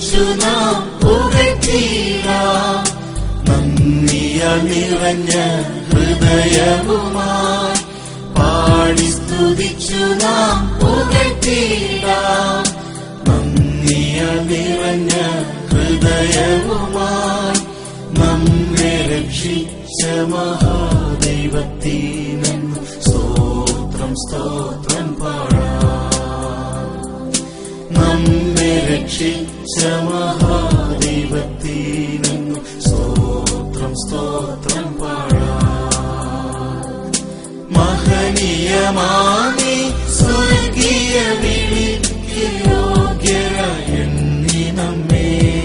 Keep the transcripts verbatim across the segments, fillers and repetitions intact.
സ്തുതിച്ചു നാം പുകഴ്ത്തിടാം. നന്ദിയാൽ നിറഞ്ഞ ഹൃദയവുമായി പാടി സ്തുതിച്ചു നാം പുകഴ്ത്തിടാം. നന്ദിയാൽ നിറഞ്ഞ ഹൃദയവുമായി നമ്മെ രക്ഷിച്ച മഹാദൈവത്തിനെന്നു സ്തോത്രം സ്തോത്രം പാടാം. നമ്മെ രക്ഷിച്ച മഹാദൈവത്തിനെന്നു സ്തോത്രം സ്തോത്രം പാടാം. മഹനീയമാമി സ്വർഗീയ വിളിക്ക് യോഗ്യരായ നമ്മെ.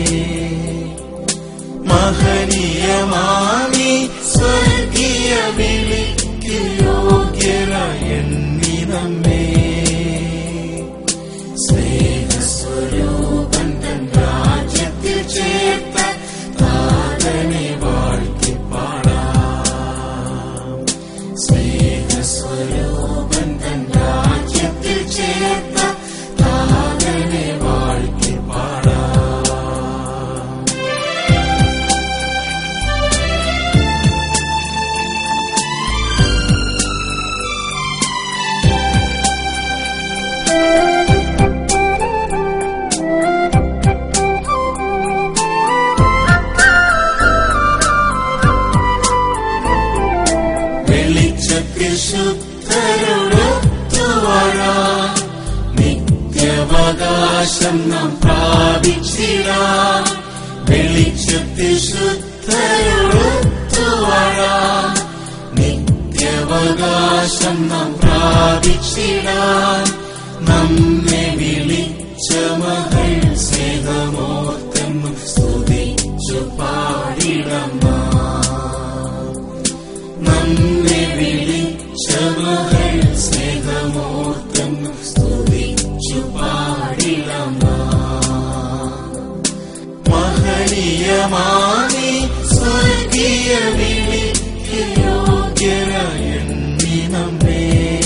മഹനീയമാമി സ്വർഗീയ വിളിക്ക് യോഗ്യരായ നമ്മെ. സ്നേഹസ്വരൂപൻ തൻ രാജ്യത്തിൽ ചേർത്ത താതനെ വാഴ്ത്തി പാടാം. സ്നേഹസ്വരൂപൻ തൻ രാജ്യത്തിൽ ചേർത്ത താതനെ വാഴ്ത്തി പാടാം. വെളിച്ചത്തിൽ ശുദ്ധരോടൊത്തുവാഴാം നിത്യവകാശം നാം പ്രാപിച്ചിടാം. വെളിച്ചത്തിൽ ശുദ്ധരോടൊത്തുവാഴാം നിത്യവകാശം നാം പ്രാപിച്ചിടാം. നമ്മെ വിളിച്ച മകൾ സ്നേഹമോർത്തെന്ന് സ്തുതിച്ചു പാടിടാം. നമ്മെ വിളിച്ച മകൾ സ്നേഹമോർത്തെന്ന് സ്തുതിച്ചു പാടിടാം. മഹനീയമാമി സ്വർഗീയ വിളിക്ക് യോഗ്യരായ നമ്മെ.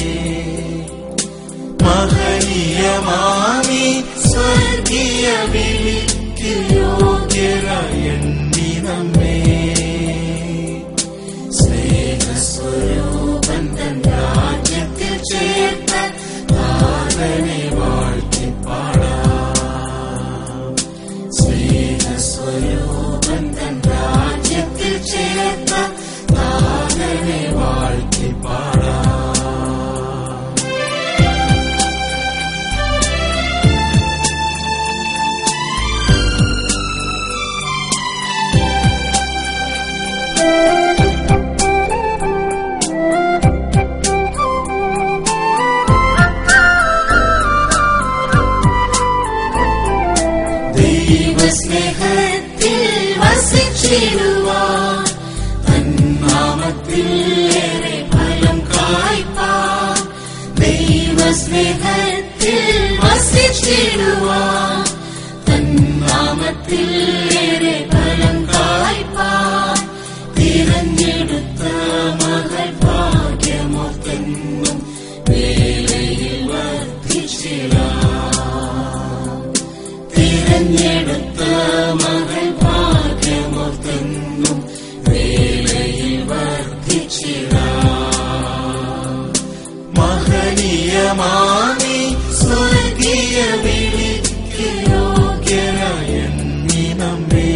മഹനീയമാമി സ്വർഗീയ വിളിക്ക് യോഗ്യരായ നമ്മെ. സ്നേഹസ്വരൂപൻ തൻ രാജ്യത്തിൽ ചേർത്ത താതനെ വാഴ്ത്തി പാടാം. സ്നേഹസ്വരൂപൻ തൻ രാജ്യത്തിൽ ചേർത്ത താതനെ വാഴ്ത്തി പാടാം. ദൈവസ്നേഹത്തിൽ വസിച്ചിടുവാൻ തന്നാമത്തിൽ ഏറെ ഫലം കായ്പാൻ. ദൈവസ്നേഹത്തിൽ വസിച്ചിടുവാൻ തന്നാമത്തിൽ ഏറെ ഫലം കായ്പാൻ. തിരഞ്ഞെടുത്ത മകൾ ഭാഗ്യമോർത്തെന്നും വേലയിൽ വർദ്ധിച്ചിടാം. തിരഞ്ഞെടുത്ത മകൾ ഭാഗ്യമോർത്തെന്നും വേലയിൽ വർദ്ധിച്ചിടാം. മഹനീയമാമി സ്വർഗീയ വിളിക്ക് യോഗ്യരായ നമ്മെ.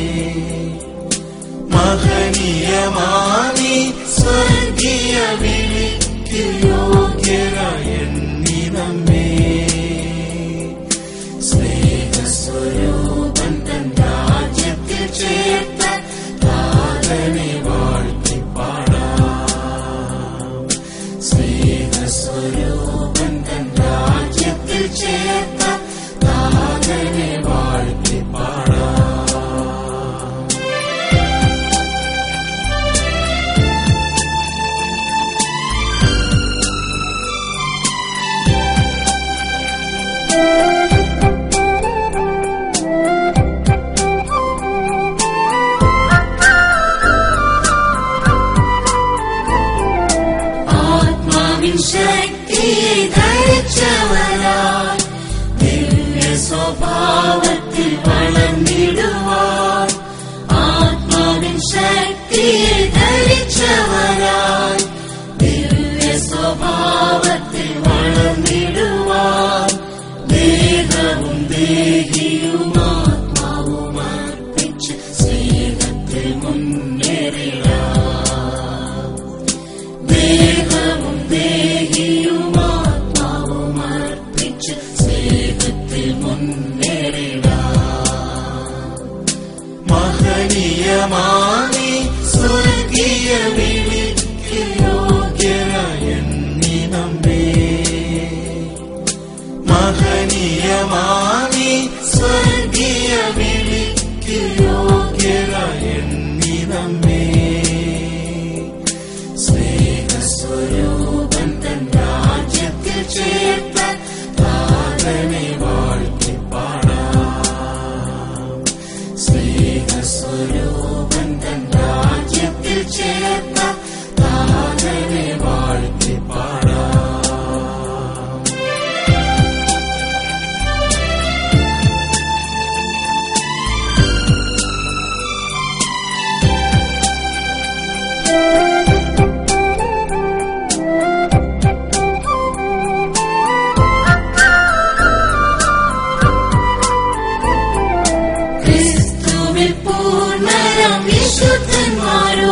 മഹനീയമാമി സ്വർഗീയ വിളിക്ക് യോഗ്യരായ നമ്മെ. സ്നേഹസ്വരൂപൻ തൻ രാജ്യത്തിൽ ചേർത്ത താതനെ വാഴ്ത്തി പാടാം. സ്നേഹസ്വരൂപൻ തൻ രാജ്യത്തിൽ ചേർത്ത താതനെ വാഴ്ത്തി പാടാം. ശക്തിയെ ധരിച്ചവരായി ദിവ്യ സ്വഭാവത്തിൽ സ്വഭാവത്തിൽ വളർന്നിടുവാൻ ആത്മാവിൻ ശക്തിയെ ധരിച്ചവരായി ദിവ്യ സ്വഭാവത്തിൽ വളർന്നിടുവാൻ ദേഹവും ദേഹിയും ആത്മാവും അർപ്പിച്ച് സ്നേഹത്തിൽ മുന്നേറിടാം. ദേഹവും ദേഹിയും ആത്മാവും അർപ്പിച്ച് സ്നേഹത്തിൽ മുന്നേറിടാം. മഹനീയമാണി സ്വർഗീയ വിളിക്ക് യോഗ്യനായ എണ്ണി നമ്മെ. മഹനീയമാണി സ്വർഗീയ വിളിക്ക് യോഗ്യനായ എണ്ണി നമ്മെ. സ്നേഹസ്വരൂപൻ തൻ രാജ്യത്തിൽ ചേർത്ത താതനെ വാഴ്ത്തി പാടാം. സ്നേഹസ്വരൂപൻ തൻ രാജ്യത്തിൽ ചേർത്ത താതനെ വാഴ്ത്തി പാടാം. ക്രിസ്തുവിൽ പൂർണ്ണരാം വിശുദ്ധന്മാരോ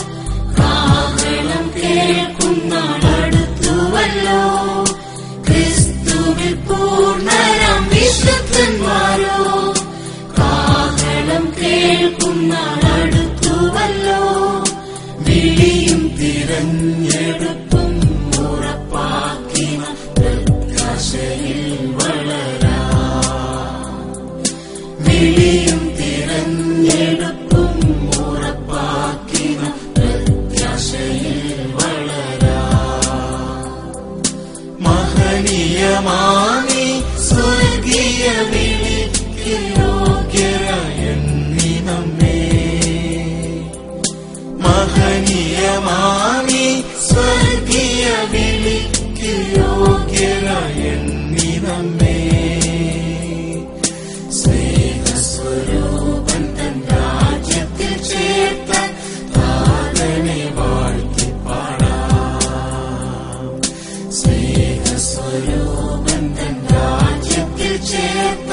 കാഹളം കേൾക്കുന്ന അടുത്തുവല്ലോ. ക്രിസ്തുവിൽ പൂർണ്ണരാം വിശുദ്ധന്മാരോ കാഹളം കേൾക്കുന്ന അടുത്തുവല്ലോ. വിളിയും തിരഞ്ഞെടുപ്പും ഉറപ്പാക്കിന പ്രത്യാശയിൽ വളരാം. വിളിയും തിരഞ്ഞെടുപ്പും ഉറപ്പാക്കിന പ്രത്യാശയിൽ വളരാം. മഹനീയമാണി സ്വർഗീയ വിളിക്ക് യോഗ്യരായ എണ്ണി നമ്മെ. മഹനീയമാണി സ്വർഗീയ വിളിക്ക് യോഗ്യരായ എണ്ണി നമ്മെ. സ്നേഹസ്വരൂപൻ തൻ രാജ്യത്തിൽ ചേർത്ത താതനെ വാഴ്ത്തി പാടാം. സ്നേഹസ്വരൂപൻ തൻ രാജ്യത്തിൽ ചേർത്ത